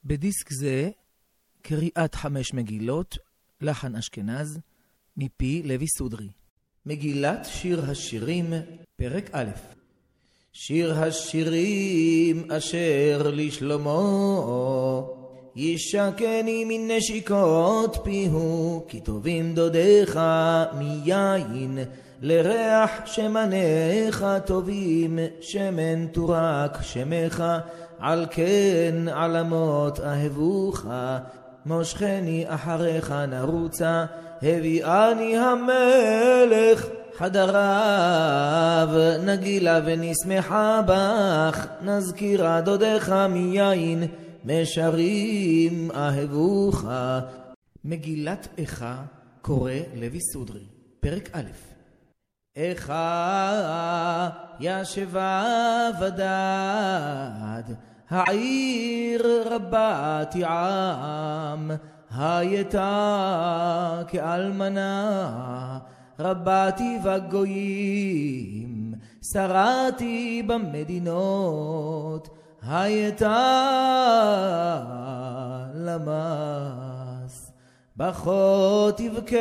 בדיסק זה קריאת 5 מגילות, לחן אשכנז, מפי לוי סודרי. מגילת שיר השירים, פרק א'. שיר השירים אשר לשלמה, ישקני מן נשיקות פיהו, כי טובים דודיך מיין, לריח שמניך טובים, שמן תורק שמך, על כן עלמות אהבוך, מושכני אחריך נרוצה, הביאני המלך חדריו, נגילה ונשמחה בך, נזכירה דודיך מיין, משרים אהבוך. מגילת איכה קורא לוי סודרי, פרק א'. איכה ישבה ודד, העיר רבת עם, הייתה כאלמנה, רבתי בגויים, שרתי במדינות, הייתה למס, בכה תבכה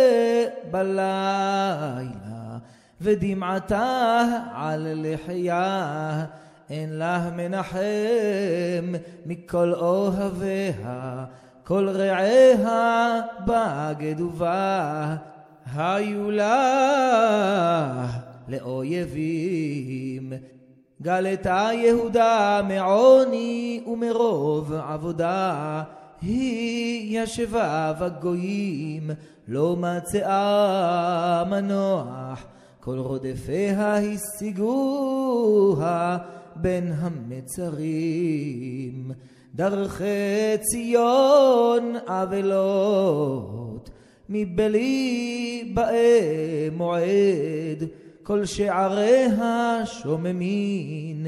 בלילה, ודמעתה על לחיה, אין לה מנחם מכל אוהביה, כל רעיה בגדובה, היו לה לאויבים. גלתה יהודה מעוני ומרוב עבודה, היא ישבה בגויים, לא מצאה מנוח, כל רודפיה השיגוה בין המצרים. דרכי ציון אבלות, מבלי באי מועד, כל שעריה שוממין,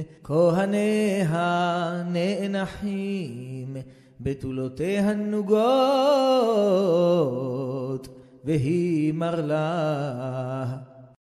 כהניה נאנחים, בתולותיה נוגות, והיא מר לה